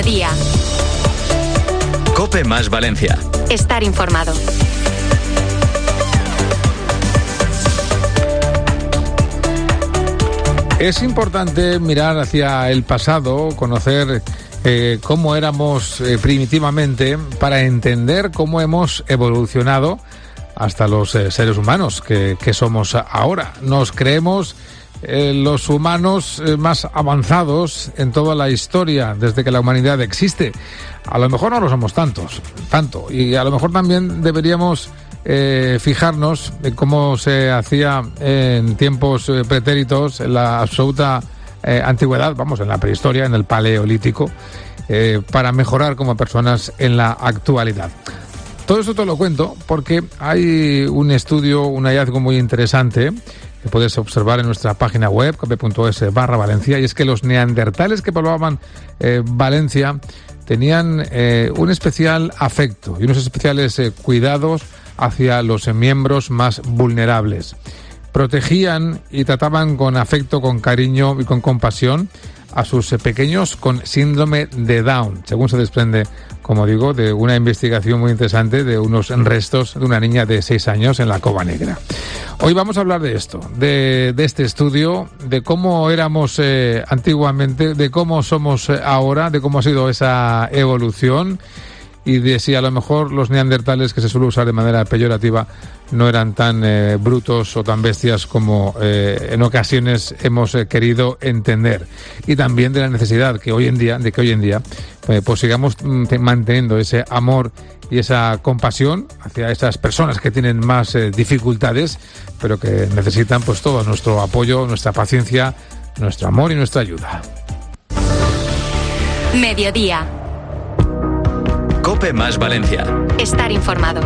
Mediodía. COPE más Valencia. Estar informado. Es importante mirar hacia el pasado, conocer cómo éramos primitivamente, para entender cómo hemos evolucionado hasta los seres humanos que somos ahora. Nos creemos los humanos más avanzados en toda la historia desde que la humanidad existe. A lo mejor no lo somos tanto, y a lo mejor también deberíamos fijarnos en cómo se hacía en tiempos pretéritos, en la absoluta antigüedad, en la prehistoria, en el paleolítico, para mejorar como personas en la actualidad. Todo esto te lo cuento porque hay un estudio, un hallazgo muy interesante que puedes observar en nuestra página web, cope.es/Valencia, y es que los neandertales que poblaban Valencia tenían un especial afecto y unos especiales cuidados hacia los miembros más vulnerables. Protegían y trataban con afecto, con cariño y con compasión a sus pequeños con síndrome de Down, según se desprende, como digo, de una investigación muy interesante de unos restos de una niña de 6 años en la Cova Negra. Hoy vamos a hablar de esto, de este estudio, de cómo éramos antiguamente, de cómo somos ahora, de cómo ha sido esa evolución, y de si a lo mejor los neandertales, que se suele usar de manera peyorativa, no eran tan brutos o tan bestias como en ocasiones hemos querido entender. Y también de la necesidad que hoy en día, pues sigamos manteniendo ese amor y esa compasión hacia esas personas que tienen más dificultades, pero que necesitan pues todo nuestro apoyo, nuestra paciencia, nuestro amor y nuestra ayuda. Mediodía. COPE más Valencia. Estar informado.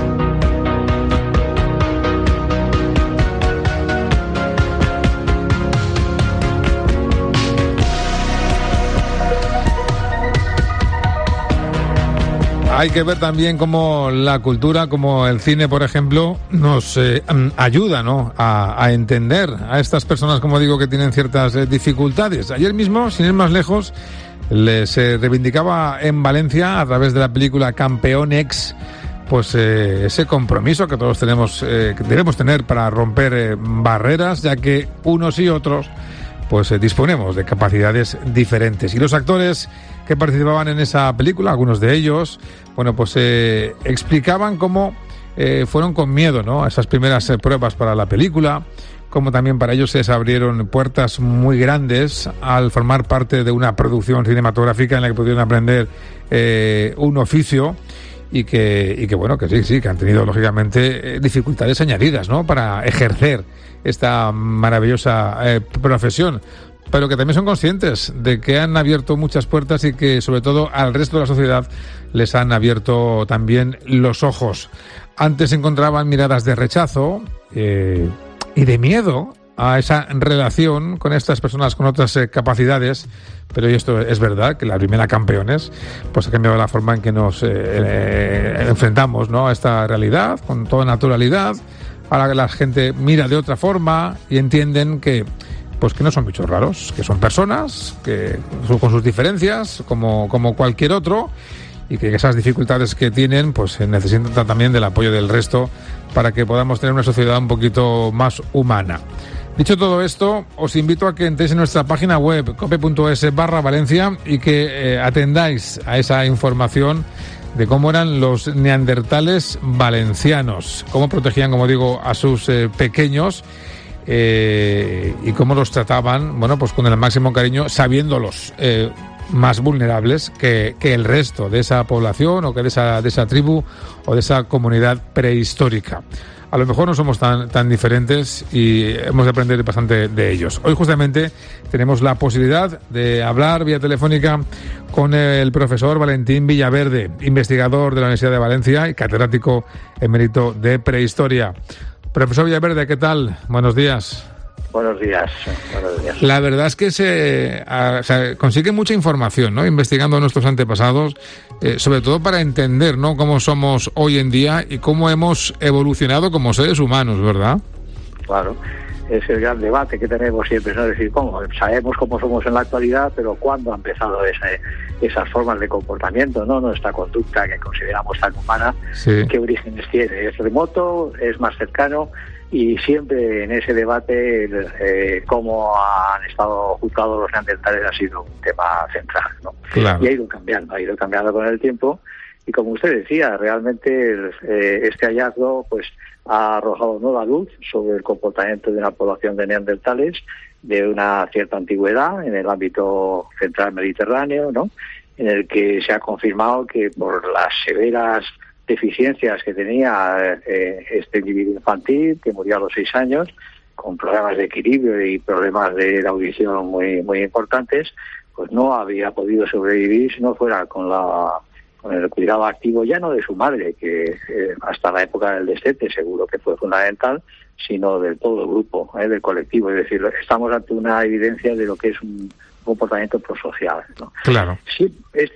Hay que ver también cómo la cultura, como el cine, por ejemplo, nos ayuda, ¿no?, a entender a estas personas, como digo, que tienen ciertas dificultades. Ayer mismo, sin ir más lejos, se reivindicaba en Valencia, a través de la película Campeonex, pues ese compromiso que todos tenemos, que debemos tener para romper barreras, ya que unos y otros pues disponemos de capacidades diferentes. Y los actores que participaban en esa película, algunos de ellos, pues explicaban cómo fueron con miedo, ¿no?, a esas primeras pruebas para la película, como también para ellos se les abrieron puertas muy grandes al formar parte de una producción cinematográfica en la que pudieron aprender un oficio, y que han tenido lógicamente dificultades añadidas, ¿no?, para ejercer esta maravillosa profesión, pero que también son conscientes de que han abierto muchas puertas y que sobre todo al resto de la sociedad les han abierto también los ojos. Antes encontraban miradas de rechazo y de miedo a esa relación con estas personas con otras capacidades, pero esto es verdad, que la primera Campeones pues ha cambiado la forma en que nos enfrentamos, ¿no?, a esta realidad con toda naturalidad. Ahora la gente mira de otra forma y entienden que no son bichos raros, que son personas que con sus diferencias como cualquier otro, y que esas dificultades que tienen pues necesitan también del apoyo del resto para que podamos tener una sociedad un poquito más humana. Dicho todo esto, os invito a que entréis en nuestra página web cope.es/Valencia y que atendáis a esa información de cómo eran los neandertales valencianos, cómo protegían, como digo, a sus pequeños, y cómo los trataban, pues con el máximo cariño, sabiéndolos más vulnerables que el resto de esa población o que de esa tribu o de esa comunidad prehistórica. A lo mejor no somos tan diferentes y hemos de aprender bastante de ellos. Hoy justamente tenemos la posibilidad de hablar vía telefónica con el profesor Valentín Villaverde, investigador de la Universidad de Valencia y catedrático emérito de prehistoria. Profesor Villaverde, ¿qué tal? Buenos días. Buenos días. La verdad es que se consigue mucha información, ¿no?, investigando a nuestros antepasados, sobre todo para entender, ¿no?, cómo somos hoy en día y cómo hemos evolucionado como seres humanos, ¿verdad? Claro. es el gran debate que tenemos siempre, ¿no? Es decir, ¿cómo? Sabemos cómo somos en la actualidad, pero ¿cuándo ha empezado esas formas de comportamiento, ¿no? Nuestra conducta que consideramos tan humana, sí. ¿Qué orígenes tiene? ¿Es remoto? ¿Es más cercano? Y siempre en ese debate cómo han estado juzgados los neandertales ha sido un tema central, ¿no? Claro. Y ha ido cambiando con el tiempo. Y como usted decía, realmente este hallazgo pues ha arrojado nueva luz sobre el comportamiento de una población de neandertales de una cierta antigüedad en el ámbito central mediterráneo, ¿no? En el que se ha confirmado que por las severas deficiencias que tenía este individuo infantil, que murió a los 6 años, con problemas de equilibrio y problemas de la audición muy, muy importantes, pues no había podido sobrevivir si no fuera con el cuidado activo ya no de su madre, que hasta la época del destete seguro que fue fundamental, sino del todo el grupo, del colectivo. Es decir, estamos ante una evidencia de lo que es un comportamiento prosocial, ¿no? Claro. Sí,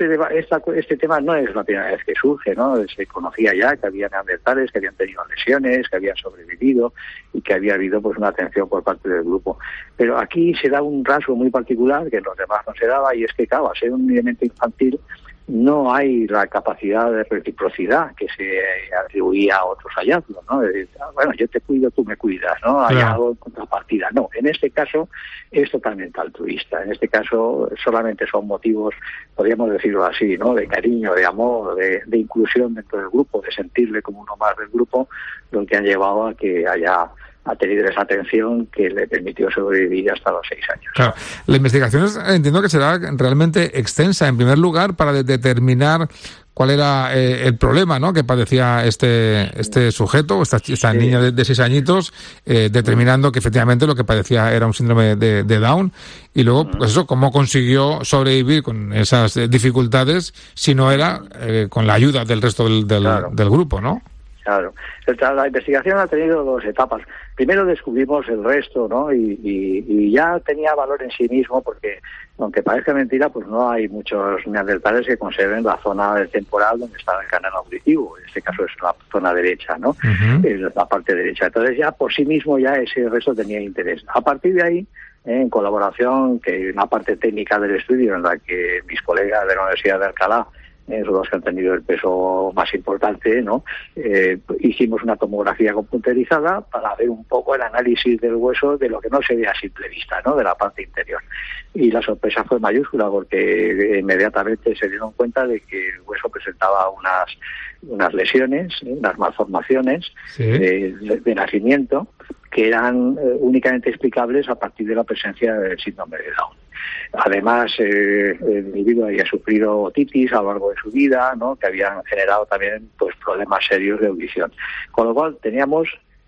este tema no es la primera vez que surge, ¿no? Se conocía ya que había neandertales que habían tenido lesiones, que habían sobrevivido y que había habido pues una atención por parte del grupo. Pero aquí se da un rasgo muy particular que en los demás no se daba, y es que, claro, al ser un elemento infantil no hay la capacidad de reciprocidad que se atribuía a otros hallazgos, ¿no? Bueno, yo te cuido, tú me cuidas, ¿no? Hay algo en contrapartida. No, en este caso es totalmente altruista. En este caso solamente son motivos, podríamos decirlo así, ¿no? De cariño, de amor, de inclusión dentro del grupo, de sentirle como uno más del grupo, lo que han llevado a que ha tenido esa atención que le permitió sobrevivir hasta los 6 años. Claro. La investigación entiendo que será realmente extensa, en primer lugar, para determinar cuál era el problema, ¿no?, que padecía este sujeto, esta niña de 6 añitos, determinando que efectivamente lo que padecía era un síndrome de Down, y luego, pues eso, cómo consiguió sobrevivir con esas dificultades si no era con la ayuda del resto del grupo, ¿no? Claro. La investigación ha tenido 2 etapas. Primero descubrimos el resto, ¿no? Y ya tenía valor en sí mismo porque, aunque parezca mentira, pues no hay muchos neandertales que conserven la zona del temporal donde está el canal auditivo. En este caso es la zona derecha, ¿no? Uh-huh. La parte derecha. Entonces ya por sí mismo ya ese resto tenía interés. A partir de ahí, en colaboración, que una parte técnica del estudio en la que mis colegas de la Universidad de Alcalá son los que han tenido el peso más importante, ¿no? Hicimos una tomografía computerizada para ver un poco el análisis del hueso de lo que no se ve a simple vista, ¿no?, de la parte interior. Y la sorpresa fue mayúscula porque inmediatamente se dieron cuenta de que el hueso presentaba unas lesiones, unas malformaciones, ¿sí?, de nacimiento, que eran únicamente explicables a partir de la presencia del síndrome de Down. Además, el individuo había sufrido otitis a lo largo de su vida, ¿no?, que habían generado también pues problemas serios de audición. Con lo cual teníamos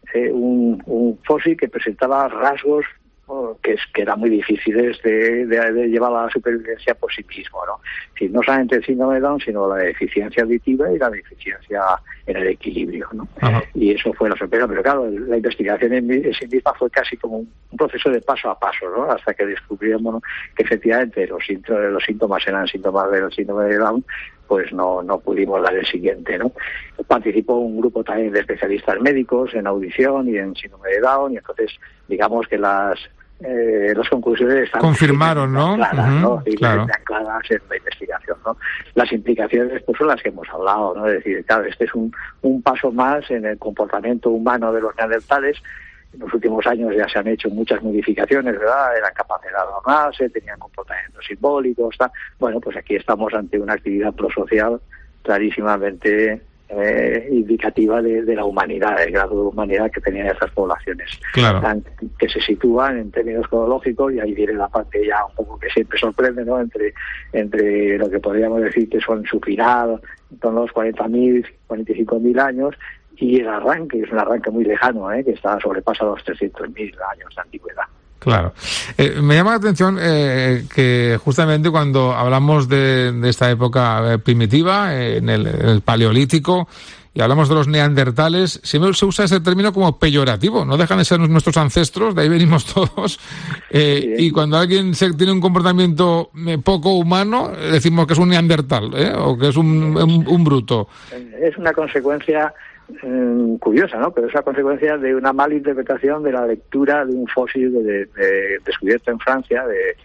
un fósil que presentaba rasgos que eran muy difíciles de llevar a la supervivencia por sí mismo, ¿no? Es decir, no solamente el síndrome de Down, sino la deficiencia auditiva y la deficiencia en el equilibrio, ¿no? Uh-huh. Y eso fue la sorpresa, pero claro, la investigación en sí misma fue casi como un proceso de paso a paso, ¿no?, hasta que descubrimos, ¿no?, que efectivamente los síntomas eran síntomas del síndrome de Down. Pues no pudimos dar el siguiente, ¿no? Participó un grupo también de especialistas médicos en audición y en síndrome de Down, y entonces digamos que las conclusiones están confirmaron, ¿no? Claras, uh-huh, ¿no? Y claro, ancladas en la investigación, ¿no? Las implicaciones pues son las que hemos hablado, ¿no? Es decir, claro, este es un paso más en el comportamiento humano de los neandertales. En los últimos años ya se han hecho muchas modificaciones, ¿verdad? Eran capaces de adornarse, tenían comportamientos simbólicos, tal. Bueno, pues aquí estamos ante una actividad prosocial clarísimamente indicativa de la humanidad, del grado de humanidad que tenían esas poblaciones, claro, que se sitúan en términos cronológicos, y ahí viene la parte ya un poco que siempre sorprende, ¿no?, entre lo que podríamos decir que son su final, en torno a los 40.000, 45.000 años, y el arranque, es un arranque muy lejano, que sobrepasa los 300.000 años de antigüedad. Claro. Me llama la atención que justamente cuando hablamos de esta época primitiva, en el Paleolítico, y hablamos de los neandertales, siempre se usa ese término como peyorativo. No dejan de ser nuestros ancestros, de ahí venimos todos. Y cuando alguien tiene un comportamiento poco humano, decimos que es un neandertal, o que es un bruto. Es una consecuencia curiosa, ¿no? Pero es la consecuencia de una mala interpretación de la lectura de un fósil descubierto en Francia de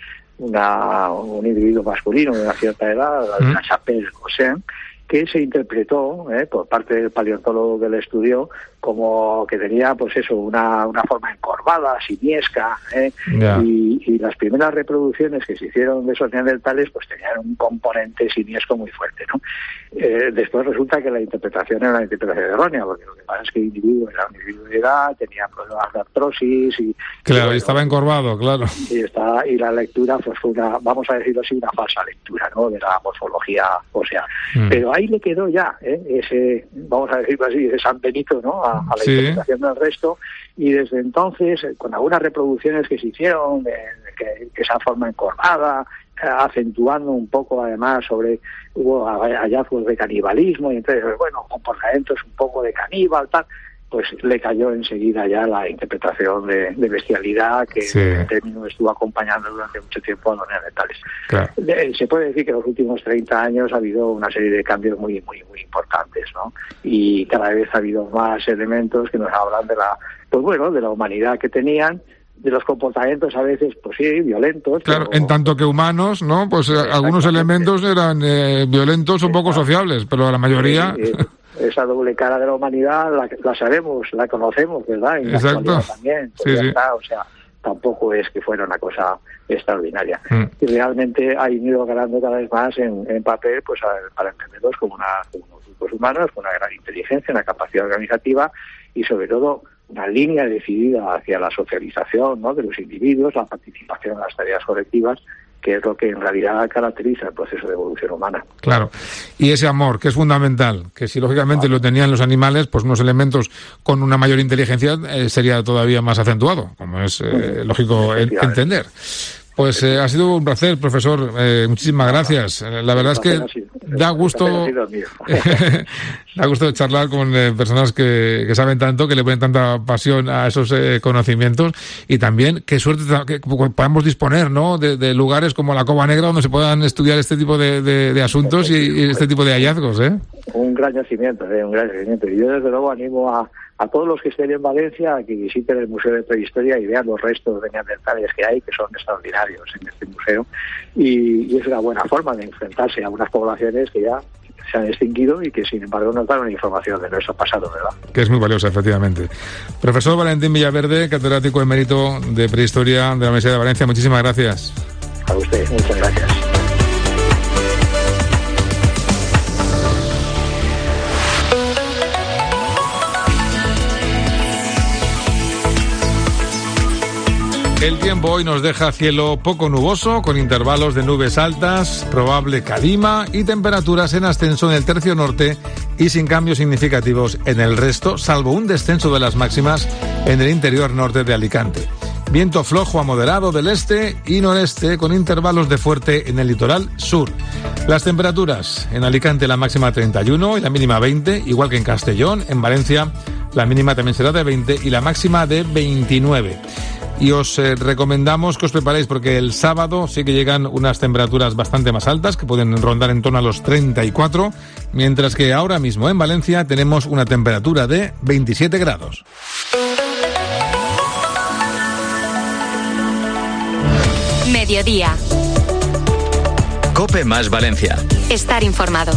un individuo masculino de una cierta edad, la Chapelle-Gossin, que se interpretó por parte del paleontólogo que lo estudió como que tenía, pues eso, una forma encorvada, simiesca, y las primeras reproducciones que se hicieron de esos neandertales pues tenían un componente simiesco muy fuerte, ¿no? Después resulta que la interpretación era una interpretación errónea, porque lo que pasa es que el individuo era un individuo de edad, tenía problemas de artrosis y estaba encorvado, claro. Y la lectura pues fue vamos a decirlo así, una falsa lectura, ¿no?, de la morfología ósea. Pero ahí le quedó ya ese, vamos a decirlo así, ese San Benito, ¿no?, a la interpretación del resto, y desde entonces, con algunas reproducciones que se hicieron, que esa forma encorvada, acentuando un poco además hubo hallazgos de canibalismo, y entonces, bueno, comportamientos un poco de caníbal, tal, pues le cayó enseguida ya la interpretación de bestialidad que en término estuvo acompañando durante mucho tiempo a los neandertales. Claro. Se puede decir que en los últimos 30 años ha habido una serie de cambios muy muy muy importantes, ¿no? Y cada vez ha habido más elementos que nos hablan de la humanidad que tenían, de los comportamientos a veces, pues sí, violentos. Claro, en tanto que humanos, ¿no? Pues algunos elementos eran violentos o poco sociables, pero la mayoría... Esa doble cara de la humanidad la sabemos, la conocemos, ¿verdad? En exacto. La también, pues está, o sea, tampoco es que fuera una cosa extraordinaria. Y realmente ha ido ganando cada vez más en papel, pues para entenderlos como unos grupos humanos con una gran inteligencia, una capacidad organizativa y sobre todo una línea decidida hacia la socialización, ¿no?, de los individuos, la participación en las tareas colectivas, que es lo que en realidad caracteriza el proceso de evolución humana. Claro, y ese amor, que es fundamental, que si lógicamente lo tenían los animales, pues unos elementos con una mayor inteligencia sería todavía más acentuado, como es lógico entender. Pues ha sido un placer, profesor. Muchísimas gracias. La verdad es que da gusto charlar con personas que saben tanto, que le ponen tanta pasión a esos conocimientos, y también qué suerte que podamos disponer, ¿no?, de lugares como la Cova Negra donde se puedan estudiar este tipo de asuntos y este tipo de hallazgos, Un gran yacimiento, un gran yacimiento. Y yo desde luego animo a todos los que estén en Valencia a que visiten el Museo de Prehistoria y vean los restos de neandertales que hay, que son extraordinarios en este museo, y es una buena forma de enfrentarse a unas poblaciones que ya se han extinguido y que sin embargo nos dan una información de nuestro pasado, ¿verdad? Que es muy valiosa, efectivamente. Profesor Valentín Villaverde, catedrático emérito de Prehistoria de la Universidad de Valencia, muchísimas gracias. A usted, muchas gracias. El tiempo hoy nos deja cielo poco nuboso, con intervalos de nubes altas, probable calima y temperaturas en ascenso en el tercio norte y sin cambios significativos en el resto, salvo un descenso de las máximas en el interior norte de Alicante. Viento flojo a moderado del este y noreste, con intervalos de fuerte en el litoral sur. Las temperaturas: en Alicante la máxima 31 y la mínima 20, igual que en Castellón. En Valencia la mínima también será de 20 y la máxima de 29. Y os recomendamos que os preparéis, porque el sábado sí que llegan unas temperaturas bastante más altas, que pueden rondar en torno a los 34, mientras que ahora mismo en Valencia tenemos una temperatura de 27 grados. Mediodía. COPE más Valencia. Estar informado.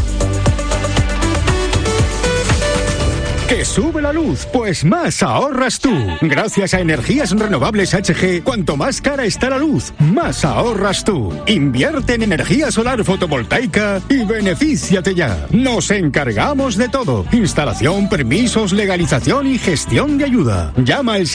¿Que sube la luz? Pues más ahorras tú. Gracias a Energías Renovables HG, cuanto más cara está la luz, más ahorras tú. Invierte en energía solar fotovoltaica y benefíciate ya. Nos encargamos de todo: instalación, permisos, legalización y gestión de ayuda. Llama al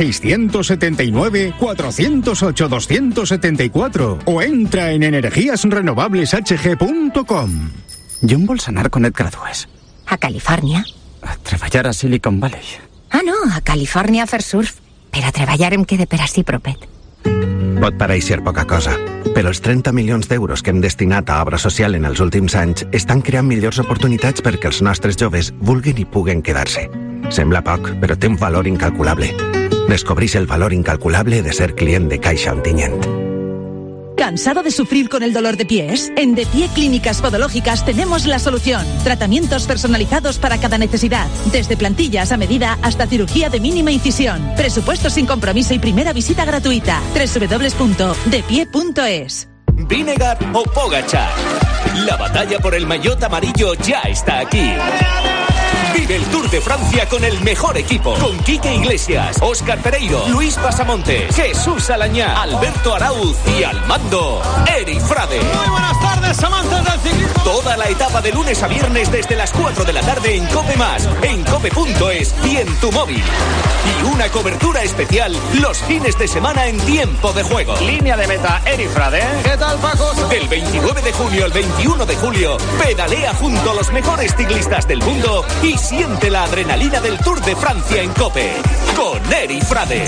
679-408-274 o entra en energíasrenovableshg.com. Jo em vols anar quan et gradues? A Califòrnia. A treballar a Silicon Valley. Ah, no, a Califòrnia a fer surf. Per a treballar em quede per ací propet. Pot pareixer poca cosa, però els 30 milions d'euros que hem destinat a obra social en els últims anys estan creant millors oportunitats perquè els nostres joves vulguin i puguen quedar-se. Sembla poc, però té un valor incalculable. Descobreix el valor incalculable de ser client de Caixa Ontinyent. ¿Cansado de sufrir con el dolor de pies? En De Pie Clínicas Podológicas tenemos la solución. Tratamientos personalizados para cada necesidad. Desde plantillas a medida hasta cirugía de mínima incisión. Presupuesto sin compromiso y primera visita gratuita. www.depie.es. Vinegar o Pogačar. La batalla por el maillot amarillo ya está aquí. Vive el Tour de Francia con el mejor equipo. Con Quique Iglesias, Óscar Pereiro, Luis Pasamontes, Jesús Alañá, Alberto Arauz y al mando, Eri Frade. Muy buenas tardes, amantes del ciclismo. Toda la etapa de lunes a viernes desde las 4 de la tarde en COPE+, en cope.es y en tu móvil. Y una cobertura especial los fines de semana en tiempo de juego. Línea de meta, Eri Frade. ¿Qué tal, Paco? Del 29 de junio al 21 de julio, pedalea junto a los mejores ciclistas del mundo y siente la adrenalina del Tour de Francia en COPE. Con Eri Frade.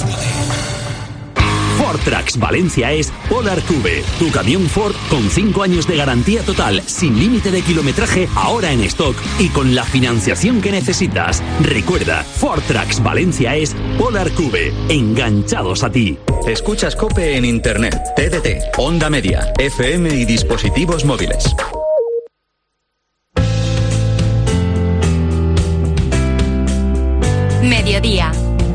Ford Trucks Valencia es Polar Cube, tu camión Ford con 5 años de garantía total, sin límite de kilometraje, ahora en stock y con la financiación que necesitas. Recuerda, Ford Trucks Valencia es Polar Cube, enganchados a ti. Escuchas COPE en Internet, TDT, Onda Media, FM y dispositivos móviles. Mediodía.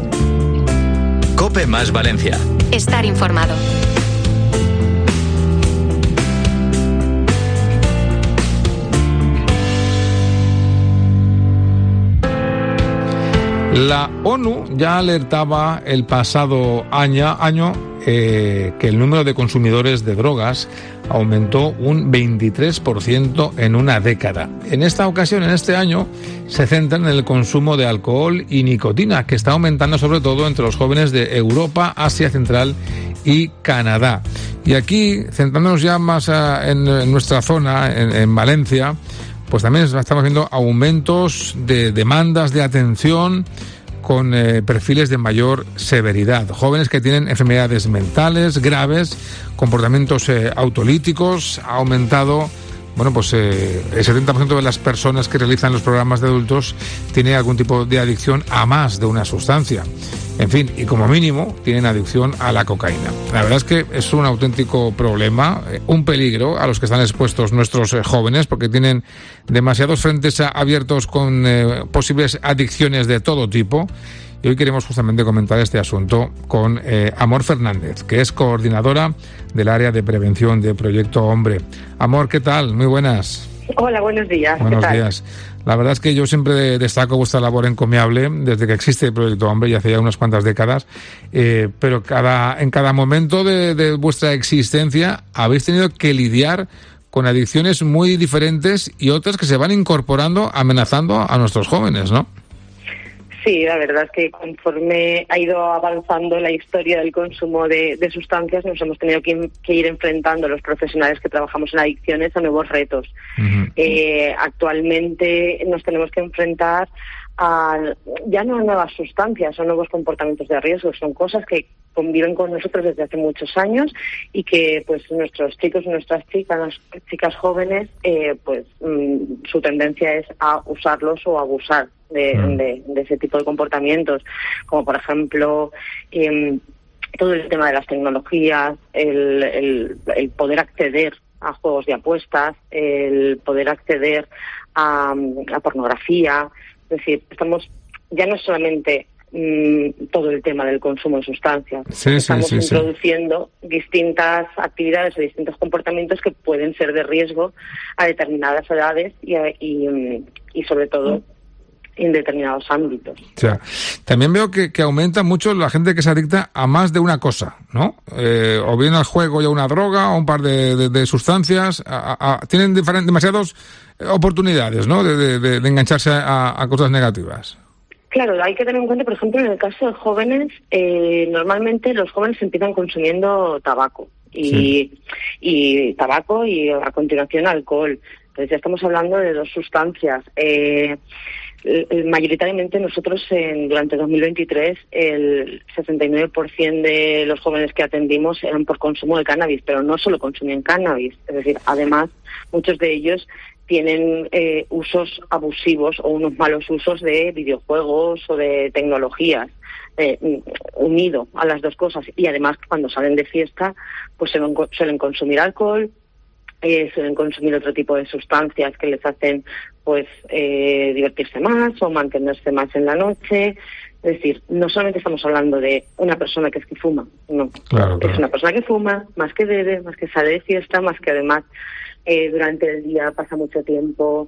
COPE más Valencia. Estar informado. La ONU ya alertaba el pasado año que el número de consumidores de drogas aumentó un 23% en una década. En esta ocasión, en este año, se centran en el consumo de alcohol y nicotina, que está aumentando sobre todo entre los jóvenes de Europa, Asia Central y Canadá. Y aquí, centrándonos ya más en nuestra zona, en Valencia, pues también estamos viendo aumentos de demandas de atención con perfiles de mayor severidad. Jóvenes que tienen enfermedades mentales graves, comportamientos autolíticos. Ha aumentado, bueno, pues el 70% de las personas que realizan los programas de adultos tiene algún tipo de adicción a más de una sustancia. En fin, y como mínimo tienen adicción a la cocaína. La verdad es que es un auténtico problema, un peligro a los que están expuestos nuestros jóvenes, porque tienen demasiados frentes abiertos con posibles adicciones de todo tipo. Y hoy queremos justamente comentar este asunto con Amor Fernández, que es coordinadora del área de prevención de Proyecto Hombre. Amor, ¿qué tal? Muy buenas. Hola, buenos días. Buenos días. La verdad es que yo siempre destaco vuestra labor encomiable desde que existe el Proyecto Hombre, y hace ya unas cuantas décadas, pero en cada momento de vuestra existencia habéis tenido que lidiar con adicciones muy diferentes y otras que se van incorporando, amenazando a nuestros jóvenes, ¿no? Sí, la verdad es que conforme ha ido avanzando la historia del consumo de sustancias, nos hemos tenido que ir enfrentando los profesionales que trabajamos en adicciones a nuevos retos. Uh-huh. Actualmente nos tenemos que enfrentar ya no a nuevas sustancias, son nuevos comportamientos de riesgo, son cosas que conviven con nosotros desde hace muchos años y que pues nuestros chicos y nuestras chicas jóvenes su tendencia es a usarlos o abusar de ese tipo de comportamientos, como por ejemplo todo el tema de las tecnologías, el poder acceder a juegos de apuestas, el poder acceder a pornografía. Es decir, estamos ya no solamente todo el tema del consumo de sustancias, estamos introduciendo distintas actividades o distintos comportamientos que pueden ser de riesgo a determinadas edades y sobre todo en determinados ámbitos. O sea, también veo que aumenta mucho la gente que se adicta a más de una cosa, ¿no? O bien al juego y a una droga o un par de sustancias. Tienen demasiadas oportunidades, ¿no? De engancharse a cosas negativas. Claro, hay que tener en cuenta, por ejemplo, en el caso de jóvenes, normalmente los jóvenes empiezan consumiendo tabaco y tabaco y a continuación alcohol. Entonces ya estamos hablando de dos sustancias. Mayoritariamente nosotros durante 2023 el 69% de los jóvenes que atendimos eran por consumo de cannabis, pero no solo consumían cannabis, es decir, además muchos de ellos tienen usos abusivos o unos malos usos de videojuegos o de tecnologías, unido a las dos cosas. Y además, cuando salen de fiesta, pues suelen consumir alcohol, suelen consumir otro tipo de sustancias que les hacen pues divertirse más o mantenerse más en la noche. Es decir, no solamente estamos hablando de una persona que fuma, no. Claro. Es una persona que fuma, más que bebe, más que sale de fiesta, más que además durante el día pasa mucho tiempo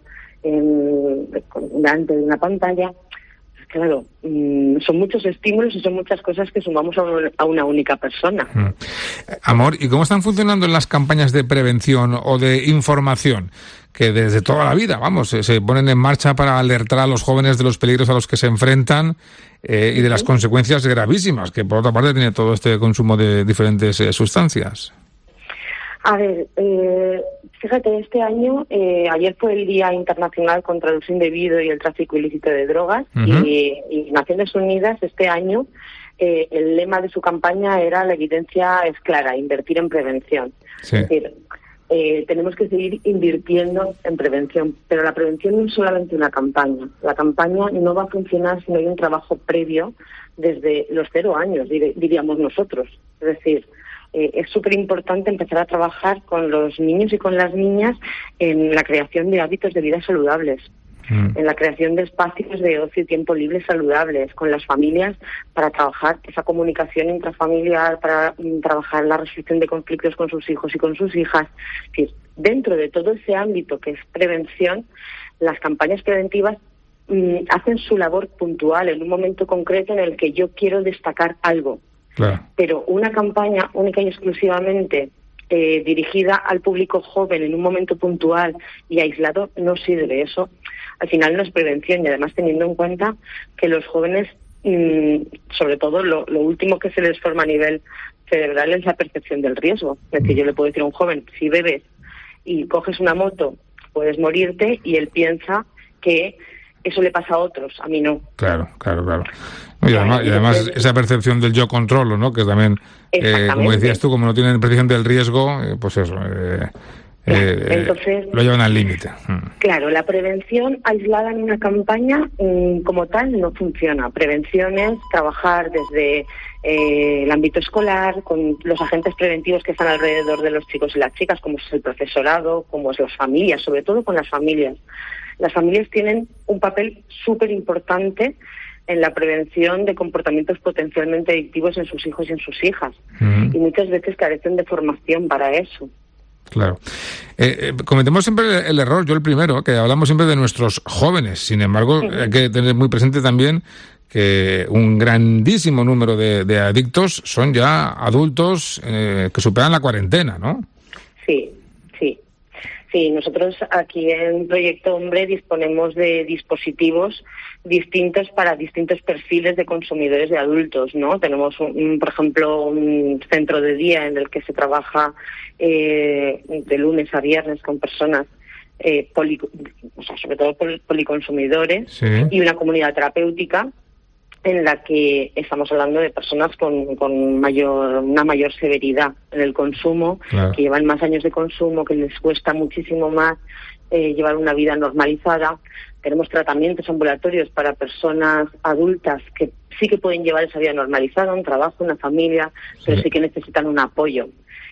delante de una pantalla. Claro, son muchos estímulos y son muchas cosas que sumamos a una única persona. Amor, ¿y cómo están funcionando las campañas de prevención o de información? Que desde toda la vida, se ponen en marcha para alertar a los jóvenes de los peligros a los que se enfrentan y de las consecuencias gravísimas que, por otra parte, tiene todo este consumo de diferentes sustancias. A ver, fíjate, este año, ayer fue el Día Internacional contra el Uso Indebido y el Tráfico Ilícito de Drogas, y Naciones Unidas este año, el lema de su campaña era "La evidencia es clara, invertir en prevención". Sí. Es decir, tenemos que seguir invirtiendo en prevención, pero la prevención no es solamente una campaña. La campaña no va a funcionar si no hay un trabajo previo desde los 0 años, diríamos nosotros. Es decir, es súper importante empezar a trabajar con los niños y con las niñas en la creación de hábitos de vida saludables, en la creación de espacios de ocio y tiempo libre saludables, con las familias para trabajar esa comunicación intrafamiliar, para trabajar la resolución de conflictos con sus hijos y con sus hijas. Es decir, dentro de todo ese ámbito que es prevención, las campañas preventivas hacen su labor puntual en un momento concreto en el que yo quiero destacar algo. Claro. Pero una campaña única y exclusivamente dirigida al público joven en un momento puntual y aislado no sirve. Eso al final no es prevención, y además teniendo en cuenta que los jóvenes, sobre todo lo último que se les forma a nivel cerebral es la percepción del riesgo. Es decir, yo le puedo decir a un joven, si bebes y coges una moto puedes morirte, y él piensa que eso le pasa a otros, a mí no. Claro. Y además esa percepción del yo controlo, ¿no? Que también, como decías tú, como no tienen percepción del riesgo, pues eso, entonces, lo llevan al límite. Claro, la prevención aislada en una campaña como tal no funciona. Prevención es trabajar desde el ámbito escolar, con los agentes preventivos que están alrededor de los chicos y las chicas, como es el profesorado, como es las familias, sobre todo con las familias. Las familias tienen un papel súper importante en la prevención de comportamientos potencialmente adictivos en sus hijos y en sus hijas. Y muchas veces carecen de formación para eso. Claro. Cometemos siempre el error, yo el primero, que hablamos siempre de nuestros jóvenes. Sin embargo, hay que tener muy presente también que un grandísimo número de adictos son ya adultos que superan la cuarentena, ¿no? Sí, nosotros aquí en Proyecto Hombre disponemos de dispositivos distintos para distintos perfiles de consumidores de adultos, ¿no? Tenemos, por ejemplo, un centro de día en el que se trabaja de lunes a viernes con personas, sobre todo policonsumidores, sí, y una comunidad terapéutica en la que estamos hablando de personas con una mayor severidad en el consumo, claro, que llevan más años de consumo, que les cuesta muchísimo más llevar una vida normalizada. Tenemos tratamientos ambulatorios para personas adultas que sí que pueden llevar esa vida normalizada, un trabajo, una familia, sí, pero sí que necesitan un apoyo.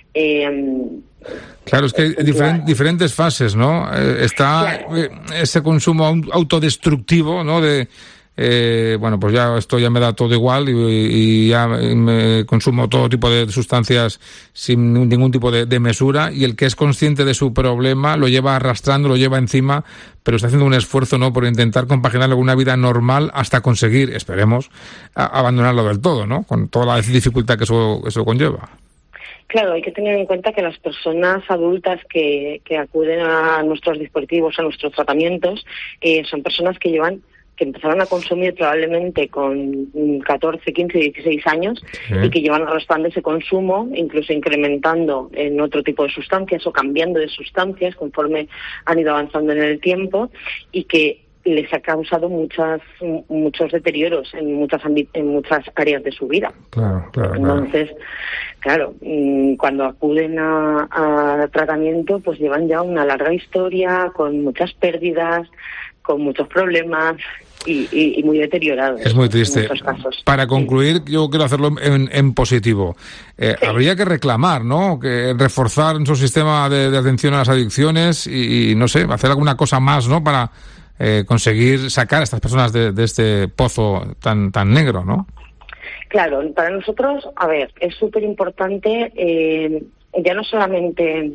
Claro, es que hay diferentes fases, ¿no? Está ese consumo autodestructivo, ¿no? Bueno, pues ya esto ya me da todo igual y ya me consumo todo tipo de sustancias sin ningún tipo de mesura, y el que es consciente de su problema lo lleva arrastrando, lo lleva encima, pero está haciendo un esfuerzo, ¿no?, por intentar compaginarlo con una vida normal hasta conseguir, esperemos, abandonarlo del todo, ¿no?, con toda la dificultad que eso conlleva. Claro, hay que tener en cuenta que las personas adultas que acuden a nuestros dispositivos, a nuestros tratamientos, son personas que empezaron a consumir probablemente con 14, 15, 16 años, sí, y que llevan arrastrando ese consumo, incluso incrementando en otro tipo de sustancias o cambiando de sustancias conforme han ido avanzando en el tiempo, y que les ha causado muchos deterioros en muchas áreas de su vida. Claro. Entonces, claro, cuando acuden a tratamiento, pues llevan ya una larga historia, con muchas pérdidas, con muchos problemas y muy deteriorados. Es muy triste. En muchos casos. Para concluir, yo quiero hacerlo en positivo. Sí. Habría que reclamar, ¿no?, que reforzar su sistema de atención a las adicciones y no sé, hacer alguna cosa más, ¿no?, para conseguir sacar a estas personas de este pozo tan negro, ¿no? Claro, para nosotros, a ver, es súper importante ya no solamente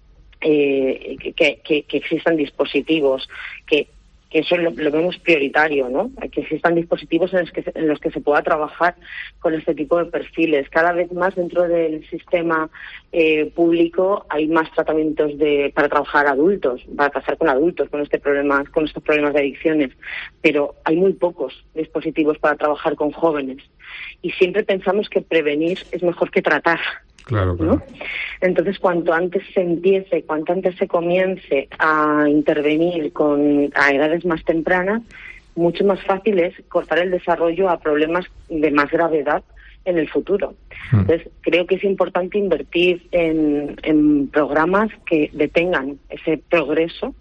que existan dispositivos, que eso lo vemos prioritario, ¿no? Que existan dispositivos en los que se pueda trabajar con este tipo de perfiles. Cada vez más dentro del sistema público hay más tratamientos para trabajar adultos, para trabajar con adultos con estos problemas de adicciones, pero hay muy pocos dispositivos para trabajar con jóvenes. Y siempre pensamos que prevenir es mejor que tratar. Claro. ¿No? Entonces, cuanto antes se comience a intervenir a edades más tempranas, mucho más fácil es cortar el desarrollo a problemas de más gravedad en el futuro. Entonces, creo que es importante invertir en programas que detengan ese progreso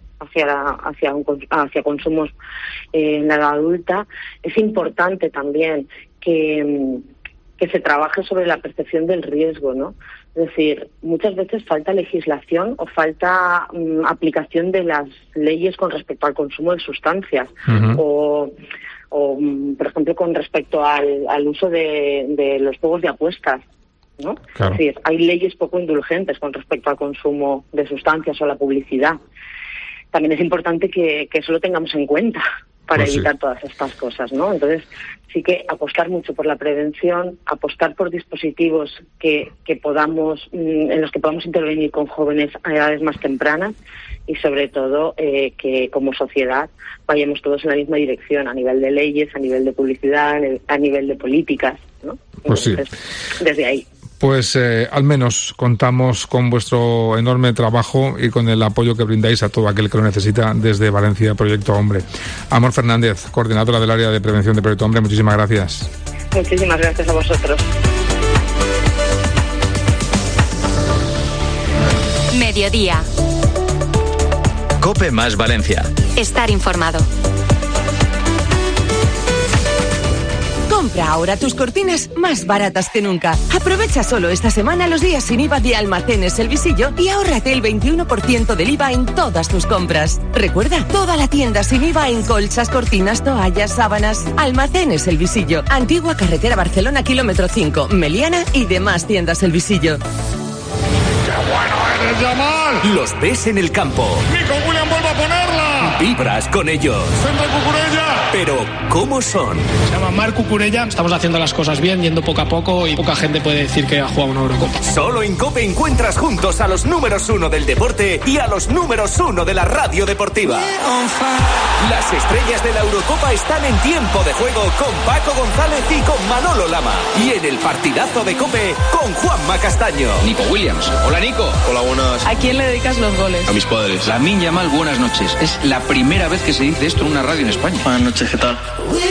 hacia consumos en la edad adulta. Es importante también que se trabaje sobre la percepción del riesgo, ¿no? Es decir, muchas veces falta legislación o falta aplicación de las leyes con respecto al consumo de sustancias o por ejemplo, con respecto al uso de los juegos de apuestas, ¿no? Claro. Es decir, hay leyes poco indulgentes con respecto al consumo de sustancias o a la publicidad. También es importante que eso lo tengamos en cuenta para evitar todas estas cosas, ¿no? Entonces, sí que apostar mucho por la prevención, apostar por dispositivos en los que podamos intervenir con jóvenes a edades más tempranas y, sobre todo, que como sociedad vayamos todos en la misma dirección, a nivel de leyes, a nivel de publicidad, a nivel de políticas, ¿no? Pues entonces, desde ahí. Pues al menos contamos con vuestro enorme trabajo y con el apoyo que brindáis a todo aquel que lo necesita desde Valencia Proyecto Hombre. Amor Fernández, coordinadora del área de prevención de Proyecto Hombre, muchísimas gracias. Muchísimas gracias a vosotros. Mediodía. COPE más Valencia. Estar informado. Compra ahora tus cortinas más baratas que nunca. Aprovecha solo esta semana los días sin IVA de Almacenes El Visillo y ahórrate el 21% del IVA en todas tus compras. Recuerda, toda la tienda sin IVA en colchas, cortinas, toallas, sábanas. Almacenes El Visillo. Antigua carretera Barcelona, kilómetro 5, Meliana y demás tiendas El Visillo. ¡Qué bueno eres, Yamal! Los ves en el campo. ¡Nico Williams vuelve a ponerla! Vibras con ellos. ¡Centro Cucurella! Pero, ¿cómo son? Se llama Marc Cucurella. Estamos haciendo las cosas bien, yendo poco a poco y poca gente puede decir que ha jugado una Eurocopa. Solo en COPE encuentras juntos a los números 1 del deporte y a los números 1 de la radio deportiva. Las estrellas de la Eurocopa están en tiempo de juego con Paco González y con Manolo Lama. Y en el partidazo de COPE con Juanma Castaño. Nico Williams. Hola, Nico. Hola, buenas. ¿A quién le dedicas los goles? A mis padres. Lamine Yamal, buenas noches. Es la primera vez que se dice esto en una radio en España. Buenas noches, ¿qué tal?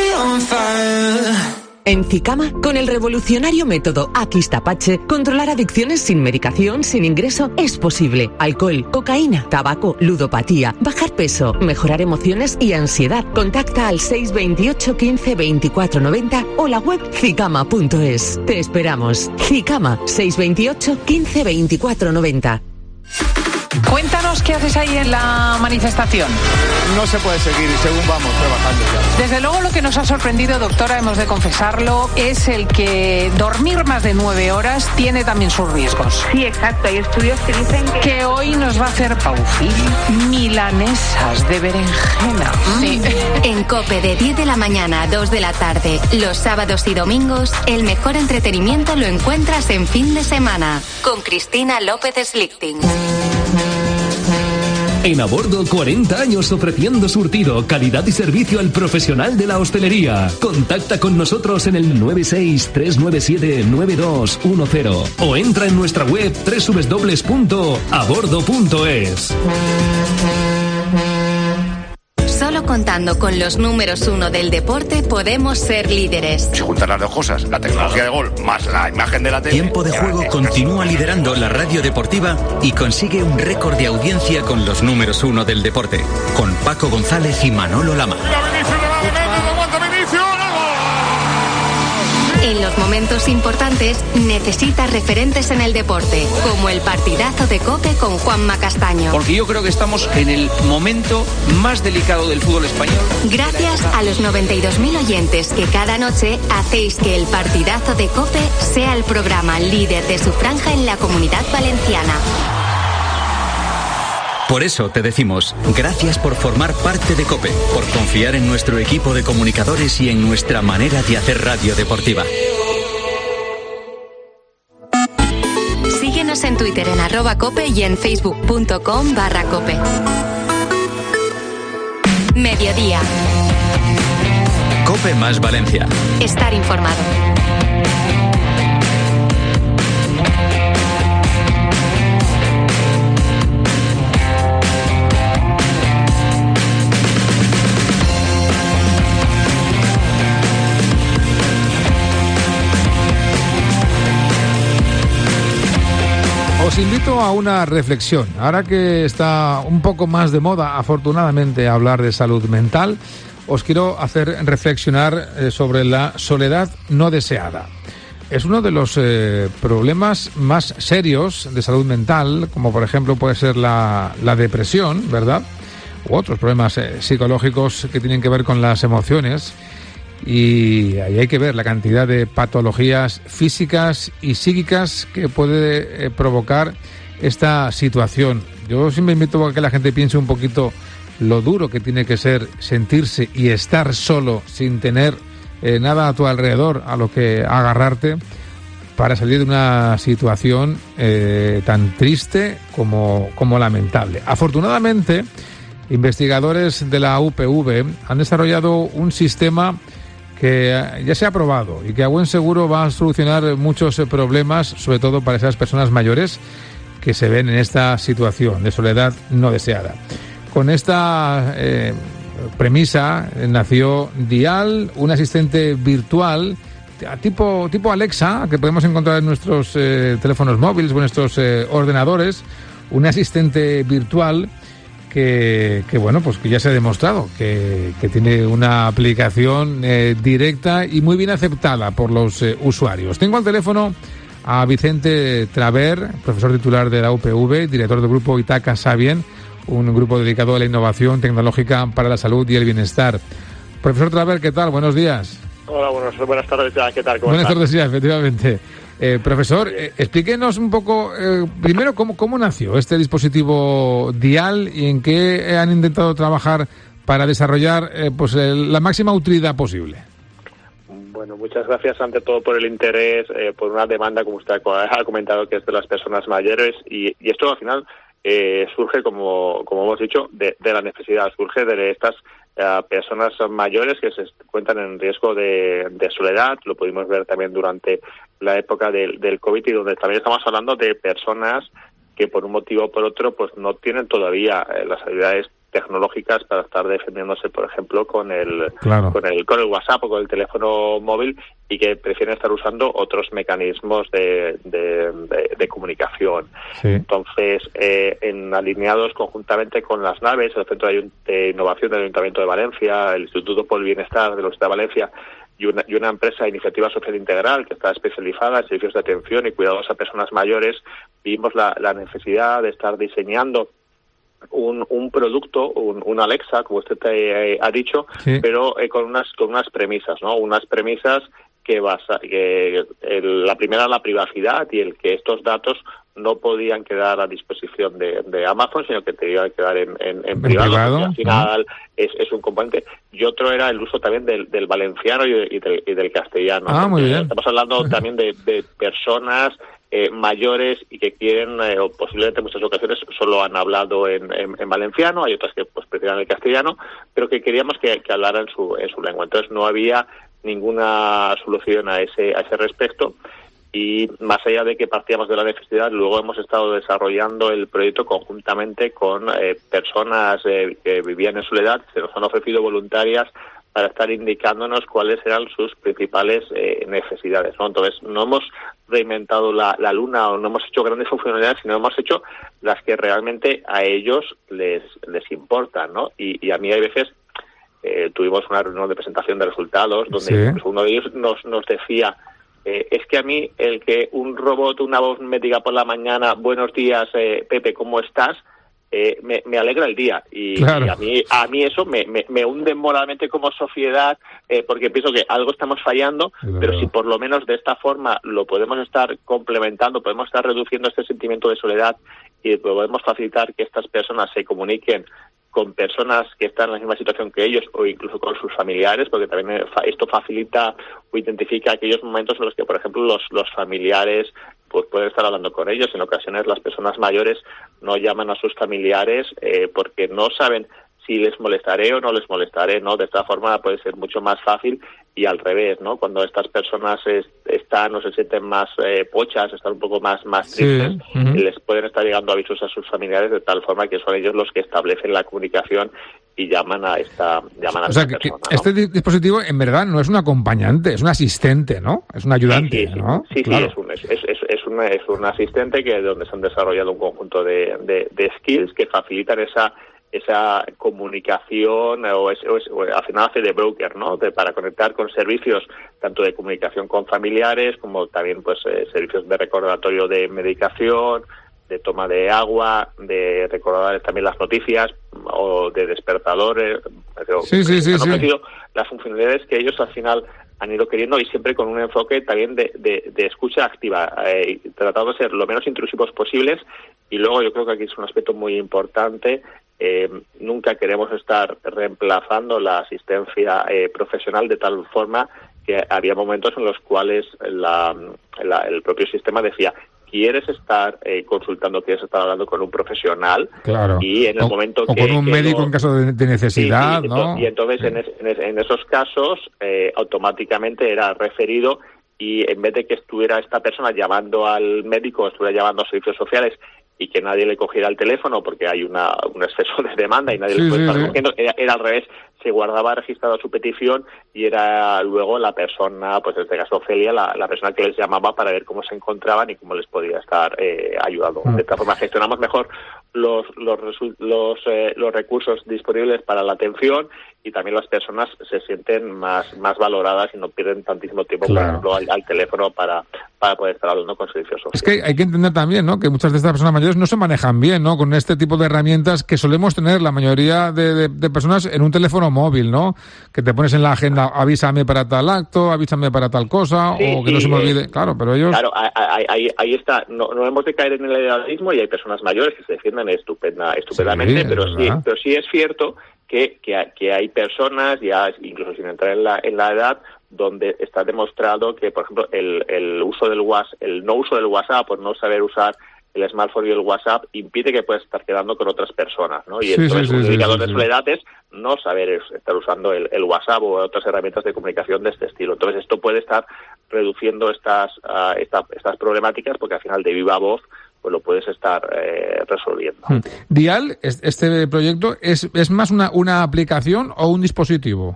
En Zicama, con el revolucionario método Aquistapache, controlar adicciones sin medicación, sin ingreso, es posible. Alcohol, cocaína, tabaco, ludopatía, bajar peso, mejorar emociones y ansiedad. Contacta al 628 15 24 90 o la web zicama.es. Te esperamos. Zicama, 628 15 24 90. Cuéntanos qué haces ahí en la manifestación. No se puede seguir según vamos trabajando ya. Desde luego lo que nos ha sorprendido, doctora, hemos de confesarlo, es el que dormir más de 9 horas tiene también sus riesgos. Sí, exacto. Hay estudios que dicen que hoy nos va a hacer Paufil milanesas de berenjena. Sí. En COPE de 10 de la mañana a 2 de la tarde, los sábados y domingos, el mejor entretenimiento lo encuentras en fin de semana con Cristina López Slichting. En A Bordo, 40 años ofreciendo surtido, calidad y servicio al profesional de la hostelería. Contacta con nosotros en el 96-397-9210 o entra en nuestra web www.abordo.es. Solo contando con los números 1 del deporte, podemos ser líderes. Si juntas las dos cosas, la tecnología de gol más la imagen de la tele... Tiempo de Juego continúa liderando la radio deportiva y consigue un récord de audiencia con los números 1 del deporte, con Paco González y Manolo Lama. En los momentos importantes necesitas referentes en el deporte, como el partidazo de COPE con Juanma Castaño. Porque yo creo que estamos en el momento más delicado del fútbol español. Gracias a los 92.000 oyentes que cada noche hacéis que el partidazo de COPE sea el programa líder de su franja en la Comunidad Valenciana. Por eso te decimos, gracias por formar parte de COPE, por confiar en nuestro equipo de comunicadores y en nuestra manera de hacer radio deportiva. Síguenos en Twitter en @cope y en facebook.com/cope. Mediodía. COPE más Valencia. Estar informado. Os invito a una reflexión. Ahora que está un poco más de moda, afortunadamente, hablar de salud mental, os quiero hacer reflexionar sobre la soledad no deseada. Es uno de los problemas más serios de salud mental, como por ejemplo puede ser la depresión, ¿verdad? U otros problemas psicológicos que tienen que ver con las emociones. Y ahí hay que ver la cantidad de patologías físicas y psíquicas que puede provocar esta situación. Yo siempre invito a que la gente piense un poquito lo duro que tiene que ser sentirse y estar solo sin tener nada a tu alrededor a lo que agarrarte para salir de una situación tan triste como lamentable. Afortunadamente, investigadores de la UPV han desarrollado un sistema que ya se ha probado y que a buen seguro va a solucionar muchos problemas, sobre todo para esas personas mayores que se ven en esta situación de soledad no deseada. Con esta premisa nació Dial, un asistente virtual tipo Alexa, que podemos encontrar en nuestros teléfonos móviles o en nuestros ordenadores, un asistente virtual que bueno, pues que ya se ha demostrado que tiene una aplicación directa y muy bien aceptada por los usuarios. Tengo al teléfono a Vicente Traver, profesor titular de la UPV, director del grupo Itaca Sabien, un grupo dedicado a la innovación tecnológica para la salud y el bienestar. Profesor Traver, ¿qué tal? Buenos días. Hola, buenas tardes ya. ¿Qué tal? Buenas tardes ya, efectivamente. Profesor, explíquenos un poco, primero, cómo nació este dispositivo Dial y en qué han intentado trabajar para desarrollar la máxima utilidad posible. Bueno, muchas gracias ante todo por el interés, por una demanda, como usted ha comentado, que es de las personas mayores y esto al final surge, como hemos dicho, de la necesidad, surge de estas personas mayores que se encuentran en riesgo de soledad. Lo pudimos ver también durante la época del COVID, y donde también estamos hablando de personas que por un motivo o por otro pues no tienen todavía las habilidades tecnológicas para estar defendiéndose, por ejemplo, con el WhatsApp o con el teléfono móvil, y que prefieren estar usando otros mecanismos de comunicación. Sí. Entonces, alineados conjuntamente con las naves, el Centro de Innovación del Ayuntamiento de Valencia, el Instituto por el Bienestar de la Universidad de Valencia y una empresa de iniciativa social integral que está especializada en servicios de atención y cuidados a personas mayores, vimos la necesidad de estar diseñando un producto, un Alexa, como usted ha dicho, sí, pero con unas premisas, ¿no? Unas premisas que la primera, la privacidad, y el que estos datos no podían quedar a disposición de Amazon, sino que tenían que quedar en privado. Al final es un componente. Y otro era el uso también del valenciano y del castellano. Muy bien. Estamos hablando también de personas mayores y que quieren, o posiblemente en muchas ocasiones solo han hablado en valenciano, hay otras que pues prefieren el castellano, pero que queríamos que hablaran en su lengua. Entonces no había ninguna solución a ese respecto, y más allá de que partíamos de la necesidad, luego hemos estado desarrollando el proyecto conjuntamente con personas que vivían en soledad. Se nos han ofrecido voluntarias para estar indicándonos cuáles eran sus principales necesidades, ¿no? Entonces, no hemos reinventado la luna o no hemos hecho grandes funcionalidades, sino hemos hecho las que realmente a ellos les importan, ¿no? Y a mí hay veces, tuvimos una reunión de presentación de resultados donde uno de ellos nos decía, es que a mí el que un robot, una voz me diga por la mañana, buenos días, Pepe, ¿cómo estás?, me alegra el día y a mí eso me hunde moralmente como sociedad, porque pienso que algo estamos fallando, pero si por lo menos de esta forma lo podemos estar complementando, podemos estar reduciendo este sentimiento de soledad y podemos facilitar que estas personas se comuniquen con personas que están en la misma situación que ellos o incluso con sus familiares, porque también esto facilita o identifica aquellos momentos en los que, por ejemplo, los familiares pues pueden estar hablando con ellos. En ocasiones las personas mayores no llaman a sus familiares porque no saben si les molestaré o no les molestaré, ¿no? De esta forma puede ser mucho más fácil y al revés, ¿no? Cuando estas personas están o se sienten más pochas, están un poco más tristes, les pueden estar llegando avisos a sus familiares de tal forma que son ellos los que establecen la comunicación y llaman a esta persona, que este dispositivo en verdad no es un acompañante, es un asistente, ¿no? Es un ayudante, ¿no? Sí, claro. Es un asistente que donde se han desarrollado un conjunto de skills que facilitan esa comunicación o al final hace de broker, ¿no? Para conectar con servicios tanto de comunicación con familiares como también pues servicios de recordatorio de medicación, de toma de agua, de recordar también las noticias o de despertadores. Han ofrecido las funcionalidades que ellos al final han ido queriendo y siempre con un enfoque también de escucha activa, tratando de ser lo menos intrusivos posibles. Y luego yo creo que aquí es un aspecto muy importante. Nunca queremos estar reemplazando la asistencia profesional de tal forma que había momentos en los cuales el propio sistema decía quieres estar consultando, quieres estar hablando con un profesional, claro, y en el momento o con un médico en caso de necesidad, ¿no? Y entonces en esos casos automáticamente era referido y en vez de que estuviera esta persona llamando al médico, estuviera llamando a servicios sociales y que nadie le cogiera el teléfono porque hay un exceso de demanda y nadie le puede estar cogiendo, era al revés, se guardaba registrada su petición y era luego la persona, pues en este caso Celia, la persona que les llamaba para ver cómo se encontraban y cómo les podía estar ayudando. De esta forma gestionamos mejor los recursos disponibles para la atención y también las personas se sienten más valoradas y no pierden tantísimo tiempo, por ejemplo, al teléfono para poder estar hablando con servicios sociales. Es que hay que entender también, ¿no?, que muchas de estas personas mayores no se manejan bien, ¿no?, con este tipo de herramientas que solemos tener la mayoría de personas en un teléfono móvil, ¿no?, que te pones en la agenda, avísame para tal acto, avísame para tal cosa, o que no se me olvide. Claro, pero ellos... Claro, ahí está. No hemos de caer en el idealismo y hay personas mayores que se defienden estupendamente, pero sí es cierto que hay personas, ya incluso sin entrar en la edad, donde está demostrado que, por ejemplo, el no uso del WhatsApp o no saber usar el smartphone y el WhatsApp impide que puedas estar quedando con otras personas, ¿no? Y entonces un indicador de soledad es no saber estar usando el WhatsApp o otras herramientas de comunicación de este estilo. Entonces esto puede estar reduciendo estas problemáticas porque al final de viva voz pues lo puedes estar resolviendo. Dial, este proyecto, ¿es más una aplicación o un dispositivo?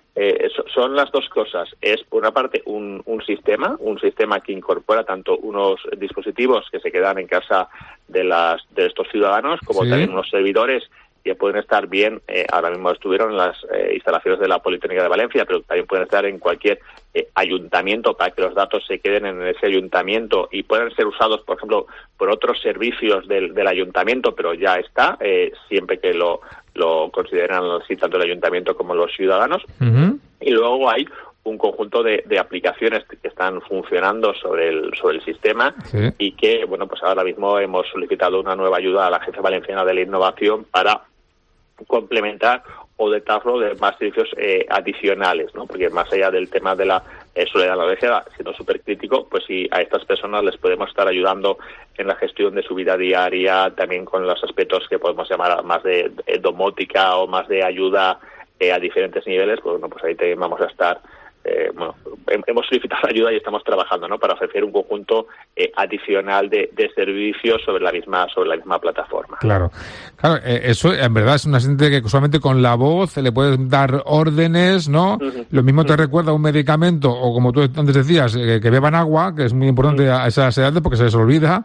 Son las dos cosas. Es, por una parte, un sistema que incorpora tanto unos dispositivos que se quedan en casa de estos ciudadanos, como también unos servidores que pueden estar bien, ahora mismo estuvieron en las instalaciones de la Politécnica de Valencia, pero también pueden estar en cualquier ayuntamiento para que los datos se queden en ese ayuntamiento y puedan ser usados, por ejemplo, por otros servicios del ayuntamiento, pero ya está, siempre que lo consideran así tanto el ayuntamiento como los ciudadanos. Y luego hay un conjunto de aplicaciones que están funcionando sobre el sistema y que, bueno, pues ahora mismo hemos solicitado una nueva ayuda a la Agencia Valenciana de la Innovación para complementar o dotarlo de más servicios adicionales, ¿no? Porque más allá del tema de la soledad en la vejez, siendo súper crítico, pues sí, a estas personas les podemos estar ayudando en la gestión de su vida diaria, también con los aspectos que podemos llamar más de domótica o más de ayuda a diferentes niveles, pues bueno, pues ahí también vamos a estar hemos solicitado ayuda y estamos trabajando, ¿no?, para ofrecer un conjunto adicional de servicios sobre la misma plataforma. Claro, eso en verdad es un asistente que solamente con la voz le puedes dar órdenes, ¿no? Lo mismo te recuerda un medicamento, o como tú antes decías, que beban agua, que es muy importante a esas edades porque se les olvida,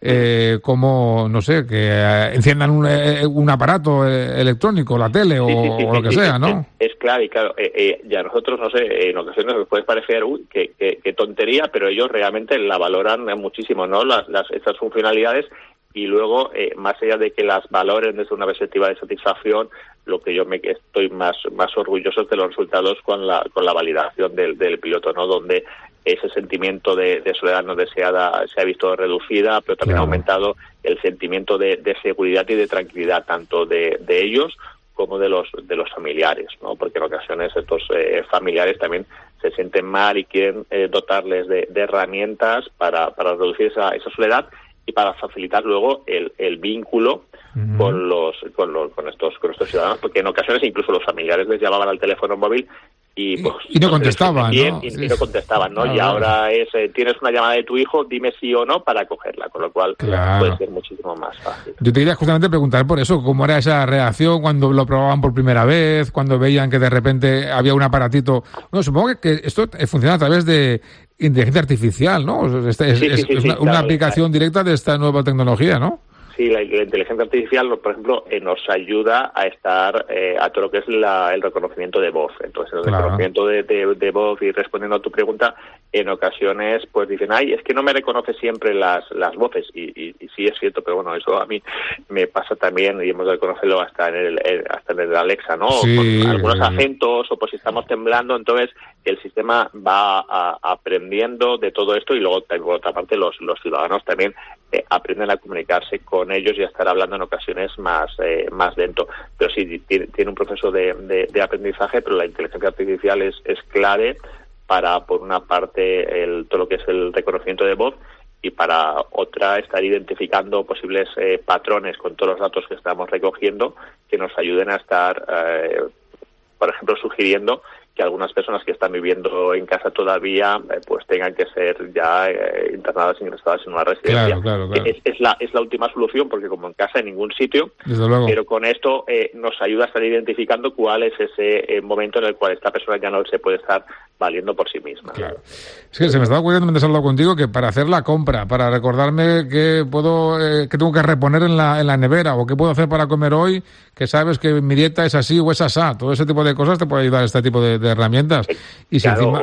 como, no sé, que enciendan un aparato electrónico, la tele o lo que sea, ¿no? Es clave, y claro, ya nosotros, no sé, en ocasiones nos puede parecer que tontería, pero ellos realmente la valoran muchísimo, ¿no?, estas funcionalidades. Y luego, más allá de que las valoren desde una perspectiva de satisfacción, lo que yo estoy más orgulloso es de los resultados con la validación del piloto, ¿no?, donde ese sentimiento de soledad no deseada se ha visto reducida, pero también ha aumentado el sentimiento de seguridad y de tranquilidad, tanto de ellos como de los familiares, ¿no? Porque en ocasiones estos familiares también se sienten mal y quieren dotarles de herramientas para reducir esa soledad y para facilitar luego el vínculo con estos ciudadanos, porque en ocasiones incluso los familiares les llamaban al teléfono móvil y no contestaban, ¿no? Y no contestaban, ¿no? Y ahora tienes una llamada de tu hijo, dime sí o no para cogerla, con lo cual puede ser muchísimo más fácil. Yo te quería justamente preguntar por eso, ¿cómo era esa reacción cuando lo probaban por primera vez, cuando veían que de repente había un aparatito? Bueno, supongo que esto funciona a través de inteligencia artificial, ¿no? Es una aplicación directa de esta nueva tecnología, ¿no? Sí, la inteligencia artificial, por ejemplo, nos ayuda a estar a todo lo que es el reconocimiento de voz. Entonces, el reconocimiento de voz, y respondiendo a tu pregunta, en ocasiones pues dicen, es que no me reconoce siempre las voces, y sí es cierto, pero bueno, eso a mí me pasa también, y hemos de reconocerlo hasta en el Alexa, ¿no? Sí, con algunos acentos, o pues si estamos temblando, entonces el sistema va aprendiendo de todo esto, y luego, por otra parte, los ciudadanos también aprenden a comunicarse con ellos y a estar hablando en ocasiones más lento. Pero sí, tiene un proceso de aprendizaje, pero la inteligencia artificial es clave para, por una parte, todo lo que es el reconocimiento de voz, y para otra, estar identificando posibles patrones con todos los datos que estamos recogiendo que nos ayuden a estar, por ejemplo, sugiriendo que algunas personas que están viviendo en casa todavía pues tengan que ser ya internadas, ingresadas en una residencia. Claro. Es la última solución, porque como en casa en ningún sitio, pero con esto nos ayuda a estar identificando cuál es ese momento en el cual esta persona ya no se puede estar valiendo por sí misma. Claro. Es que se me estaba ocurriendo mientras he hablado contigo que para hacer la compra, para recordarme que que tengo que reponer en la nevera, o qué puedo hacer para comer hoy, que sabes que mi dieta es así o es asá, todo ese tipo de cosas te puede ayudar este tipo de herramientas. Y si encima,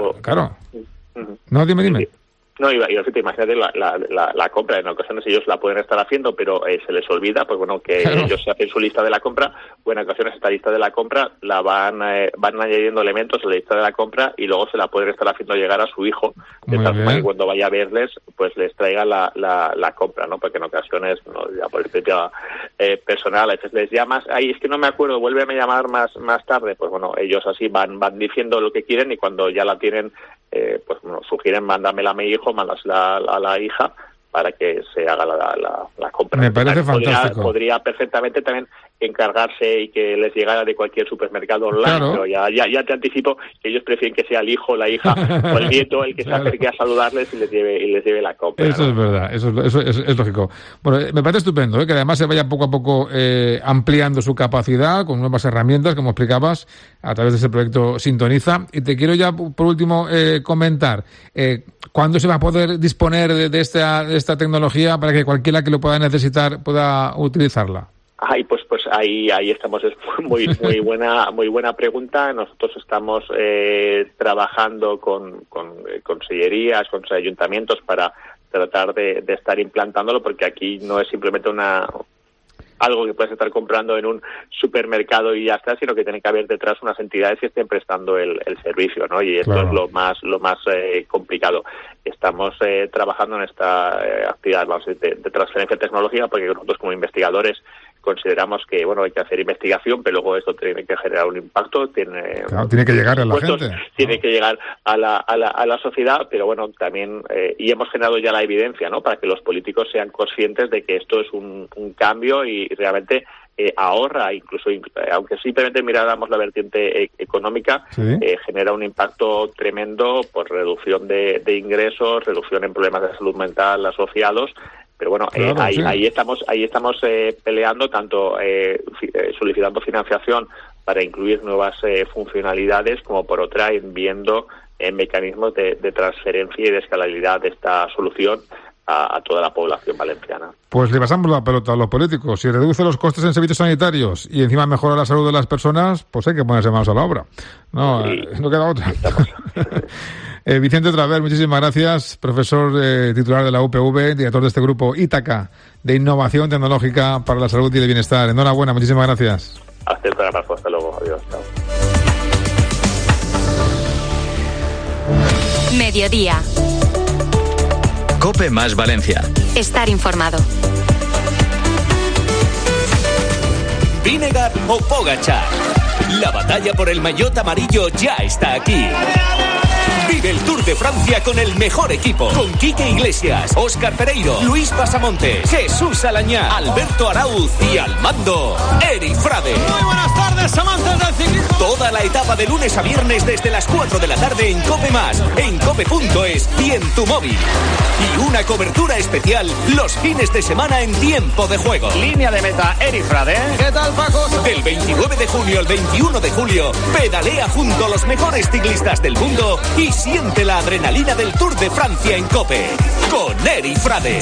no, dime. No, iba a decirte, imagínate la compra, en ocasiones ellos la pueden estar haciendo, pero se les olvida, pues bueno, que ellos se hacen su lista de la compra, o en ocasiones esta lista de la compra la van añadiendo elementos a la lista de la compra, y luego se la pueden estar haciendo llegar a su hijo, de tal forma que cuando vaya a verles, pues les traiga la compra, ¿no? Porque en ocasiones, ya por experiencia personal, a veces les llamas, es que no me acuerdo, vuélveme a llamar más tarde, pues bueno, ellos así van diciendo lo que quieren, y cuando ya la tienen, pues bueno, sugieren, mándamela a mi hijo, mándasela a la hija para que se haga la compra. Me parece fantástico. Podría perfectamente también encargarse y que les llegara de cualquier supermercado online, pero ya te anticipo que ellos prefieren que sea el hijo, la hija o el nieto el que se acerque a saludarles y les lleve la compra. Eso es verdad, eso es lógico. Bueno, me parece estupendo que además se vaya poco a poco ampliando su capacidad con nuevas herramientas, como explicabas, a través de ese proyecto Sintoniza. Y te quiero ya, por último, comentar ¿cuándo se va a poder disponer de esta tecnología para que cualquiera que lo pueda necesitar pueda utilizarla? Pues ahí estamos. Es muy buena pregunta. Nosotros estamos trabajando con consellerías, con ayuntamientos para tratar de estar implantándolo, porque aquí no es simplemente algo que puedes estar comprando en un supermercado y ya está, sino que tiene que haber detrás unas entidades que estén prestando el servicio, ¿no? Y esto es lo más complicado. Estamos trabajando en esta actividad de transferencia de tecnología, porque nosotros como investigadores consideramos que hay que hacer investigación, pero luego esto tiene que generar un impacto, tiene que llegar a la gente, tiene que llegar a la sociedad, pero bueno, también y hemos generado ya la evidencia, ¿no?, para que los políticos sean conscientes de que esto es un cambio y realmente ahorra, incluso aunque simplemente miráramos la vertiente económica, genera un impacto tremendo por reducción de ingresos, reducción en problemas de salud mental asociados. Pero bueno, claro, ahí estamos peleando, tanto solicitando financiación para incluir nuevas funcionalidades, como por otra viendo mecanismos de transferencia y de escalabilidad de esta solución a toda la población valenciana. Pues le pasamos la pelota a los políticos. Si reduce los costes en servicios sanitarios y encima mejora la salud de las personas, pues hay que ponerse manos a la obra. No queda otra. Vicente Traver, muchísimas gracias, profesor titular de la UPV, director de este grupo Ítaca de Innovación Tecnológica para la Salud y el Bienestar. Enhorabuena, muchísimas gracias. Hasta luego, adiós. Chao. Mediodía. COPE más Valencia. Estar informado. Vinegar o Pogačar. La batalla por el maillot amarillo ya está aquí. Vive el Tour de Francia con el mejor equipo. Con Quique Iglesias, Óscar Pereiro, Luis Pasamontes, Jesús Alañá, Alberto Arauz y al mando, Eri Frade. Muy buenas tardes, amantes del ciclismo. Toda la etapa de lunes a viernes desde las 4 de la tarde en COPE+, en cope.es y en tu móvil. Y una cobertura especial los fines de semana en tiempo de juego. Línea de meta, Eri Frade. ¿Qué tal, Paco? Del 29 de junio al 21 de julio, pedalea junto a los mejores ciclistas del mundo y siente la adrenalina del Tour de Francia en COPE. Con Eri Frade.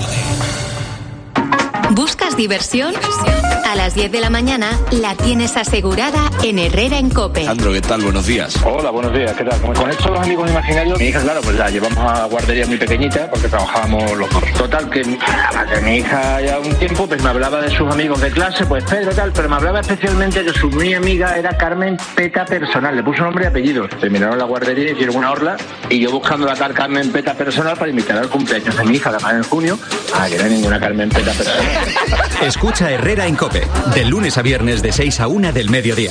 ¿Buscas diversión? A las 10 de la mañana la tienes asegurada en Herrera en COPE. Sandro, ¿qué tal? Buenos días. Hola, buenos días. ¿Qué tal? Con estos los amigos imaginarios, mi hija, claro, pues la llevamos a guardería muy pequeñita porque trabajábamos los dos. Total, que mi hija ya un tiempo pues me hablaba de sus amigos de clase, pues Pedro tal, pero me hablaba especialmente de su muy amiga, era Carmen Peta Personal. Le puso nombre y apellido. Terminaron la guardería, hicieron una orla y yo buscando la tal Carmen Peta Personal para invitar al cumpleaños de mi hija, la en junio. Que no hay ninguna Carmen Peta Personal. Escucha Herrera en COPE, de lunes a viernes de 6 a 1 del mediodía.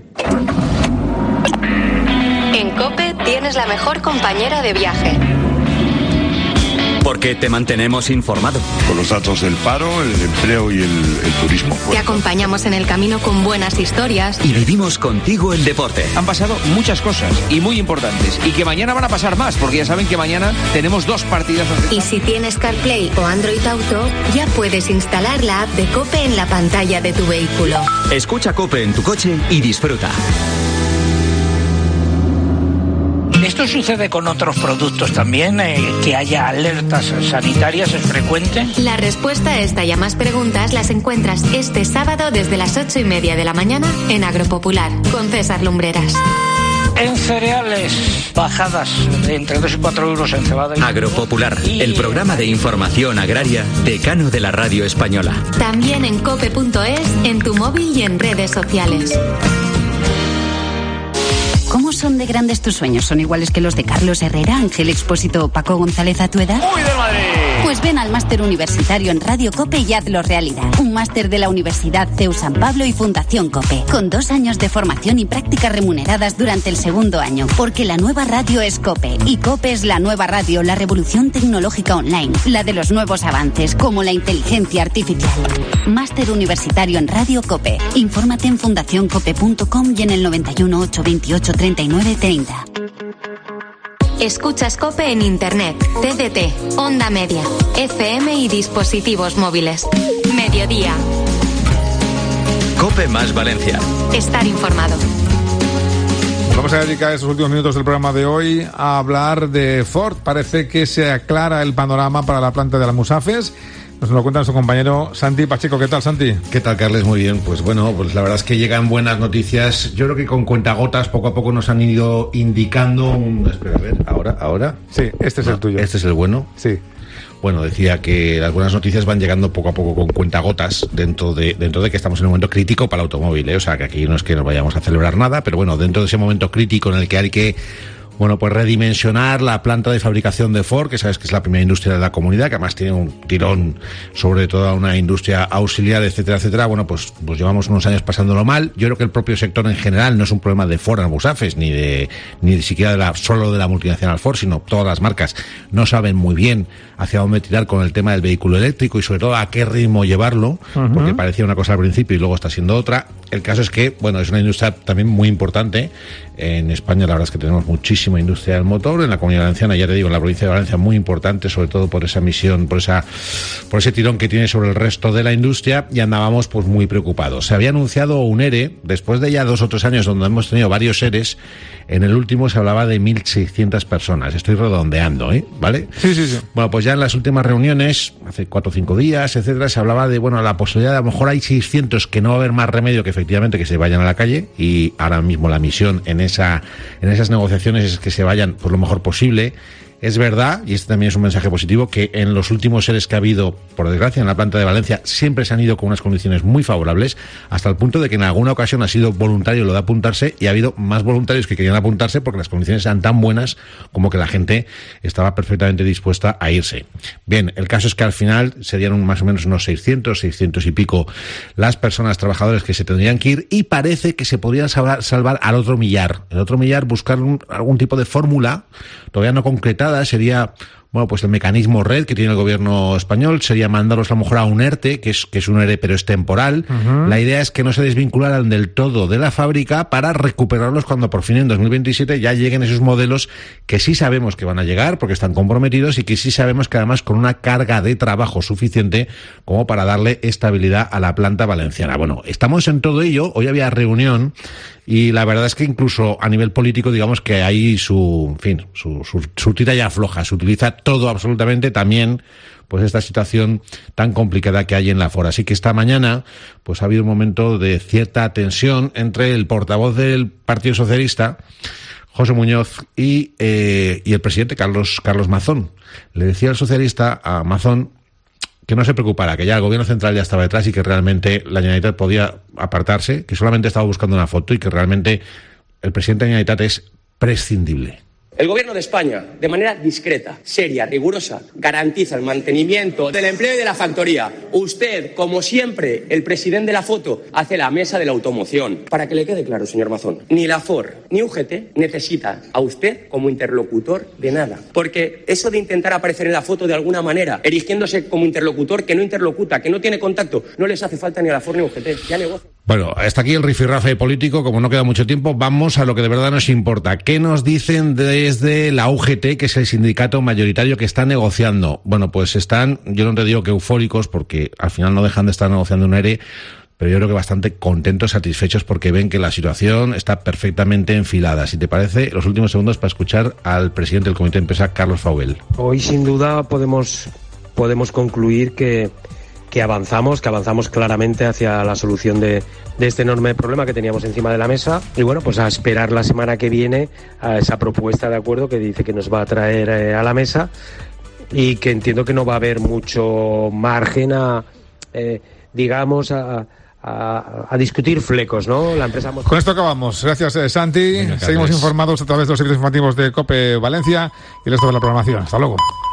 En COPE tienes la mejor compañera de viaje. Porque te mantenemos informado. Con los datos del paro, el empleo y el turismo. Te acompañamos en el camino con buenas historias. Y vivimos contigo el deporte. Han pasado muchas cosas y muy importantes. Y que mañana van a pasar más, porque ya saben que mañana tenemos 2 partidazos. Y si tienes CarPlay o Android Auto, ya puedes instalar la app de COPE en la pantalla de tu vehículo. Escucha COPE en tu coche y disfruta. ¿Esto sucede con otros productos también? ¿Que haya alertas sanitarias es frecuente? La respuesta a esta y a más preguntas las encuentras este sábado desde las 8:30 de la mañana en Agropopular, con César Lumbreras. En cereales, bajadas de entre 2 y 4 euros en cebada. Agropopular, el programa de información agraria decano de la radio española. También en cope.es, en tu móvil y en redes sociales. ¿Cómo son de grandes tus sueños? ¿Son iguales que los de Carlos Herrera, Ángel Expósito o Paco González a tu edad? ¡Muy de Madrid! Pues ven al máster universitario en Radio COPE y hazlo realidad. Un máster de la Universidad CEU San Pablo y Fundación COPE, con 2 años de formación y prácticas remuneradas durante el segundo año. Porque la nueva radio es COPE, y COPE es la nueva radio, la revolución tecnológica online, la de los nuevos avances, como la inteligencia artificial. Máster universitario en Radio COPE. Infórmate en fundacioncope.com y en el 91 828 3930. Escuchas COPE en Internet, TDT, Onda Media, FM y dispositivos móviles. Mediodía. COPE más Valencia. Estar informado. Vamos a dedicar estos últimos minutos del programa de hoy a hablar de Ford. Parece que se aclara el panorama para la planta de Almusafes. Nos lo cuenta nuestro compañero Santi Pacheco. ¿Qué tal, Santi? ¿Qué tal, Carles? Muy bien. Pues bueno, pues la verdad es que llegan buenas noticias. Yo creo que con cuentagotas poco a poco nos han ido indicando Espera, a ver, ¿ahora? Sí, este es el tuyo. ¿Este es el bueno? Sí. Bueno, decía que las buenas noticias van llegando poco a poco con cuentagotas dentro de que estamos en un momento crítico para el automóvil, ¿eh? O sea, que aquí no es que nos vayamos a celebrar nada, pero bueno, dentro de ese momento crítico en el que hay que bueno, pues redimensionar la planta de fabricación de Ford, que sabes que es la primera industria de la comunidad, que además tiene un tirón sobre toda una industria auxiliar, etcétera, etcétera. Bueno, pues llevamos unos años pasándolo mal. Yo creo que el propio sector en general no es un problema de Ford Almusafes, ni siquiera solo de la multinacional Ford, sino todas las marcas no saben muy bien hacia dónde tirar con el tema del vehículo eléctrico y sobre todo a qué ritmo llevarlo, porque parecía una cosa al principio y luego está siendo otra. El caso es que, bueno, es una industria también muy importante. En España la verdad es que tenemos muchísima industria del motor, en la Comunidad Valenciana, ya te digo, en la provincia de Valencia muy importante, sobre todo por esa misión, por ese tirón que tiene sobre el resto de la industria, y andábamos pues muy preocupados. Se había anunciado un ERE, después de ya 2 o 3 años donde hemos tenido varios EREs, en el último se hablaba de 1.600 personas, estoy redondeando, ¿vale? Sí. Bueno, pues ya en las últimas reuniones, hace 4 o 5 días, etcétera, se hablaba de, bueno, la posibilidad de a lo mejor hay 600 que no va a haber más remedio que efectivamente que se vayan a la calle, y ahora mismo la misión en esas negociaciones es que se vayan por lo mejor posible. Es verdad, y este también es un mensaje positivo, que en los últimos seres que ha habido, por desgracia, en la planta de Valencia, siempre se han ido con unas condiciones muy favorables, hasta el punto de que en alguna ocasión ha sido voluntario lo de apuntarse, y ha habido más voluntarios que querían apuntarse porque las condiciones eran tan buenas como que la gente estaba perfectamente dispuesta a irse. Bien, el caso es que al final serían más o menos unos 600 y pico las personas trabajadores que se tendrían que ir, y parece que se podrían salvar al otro millar. El otro millar, buscar algún tipo de fórmula, todavía no concretada, sería, bueno, pues el mecanismo red que tiene el gobierno español, sería mandarlos a lo mejor a un ERTE, que es un ERE pero es temporal. La idea es que no se desvincularan del todo de la fábrica para recuperarlos cuando por fin en 2027 ya lleguen esos modelos que sí sabemos que van a llegar porque están comprometidos, y que sí sabemos que además con una carga de trabajo suficiente como para darle estabilidad a la planta valenciana. Bueno, estamos en todo ello. Hoy había reunión y la verdad es que incluso a nivel político, digamos que hay su tira y afloja, se utiliza todo absolutamente, también pues esta situación tan complicada que hay en la Ford. Así que esta mañana pues ha habido un momento de cierta tensión entre el portavoz del Partido Socialista, José Muñoz, y el presidente Carlos Mazón. Le decía el socialista a Mazón que no se preocupara, que ya el gobierno central ya estaba detrás y que realmente la Generalitat podía apartarse, que solamente estaba buscando una foto y que realmente el presidente de la Generalitat es prescindible. El Gobierno de España, de manera discreta, seria, rigurosa, garantiza el mantenimiento del empleo y de la factoría. Usted, como siempre, el presidente de la foto, hace la mesa de la automoción. Para que le quede claro, señor Mazón, ni la Ford ni UGT necesita a usted como interlocutor de nada. Porque eso de intentar aparecer en la foto de alguna manera, erigiéndose como interlocutor que no interlocuta, que no tiene contacto, no les hace falta ni a la Ford ni a UGT. Ya negocio. Bueno, hasta aquí el rifirrafe político. Como no queda mucho tiempo, vamos a lo que de verdad nos importa. ¿Qué nos dicen desde la UGT, que es el sindicato mayoritario que está negociando? Bueno, pues están, yo no te digo que eufóricos, porque al final no dejan de estar negociando un ERE, pero yo creo que bastante contentos, satisfechos, porque ven que la situación está perfectamente enfilada. Si te parece, los últimos segundos para escuchar al presidente del Comité de Empresa, Carlos Fauvel. Hoy, sin duda, podemos concluir que avanzamos claramente hacia la solución de este enorme problema que teníamos encima de la mesa, y bueno, pues a esperar la semana que viene a esa propuesta de acuerdo que dice que nos va a traer a la mesa, y que entiendo que no va a haber mucho margen a discutir flecos, ¿no? La empresa... Con esto acabamos. Gracias, Santi. Venga, seguimos informados a través de los servicios informativos de COPE Valencia y el resto de la programación. Hasta luego.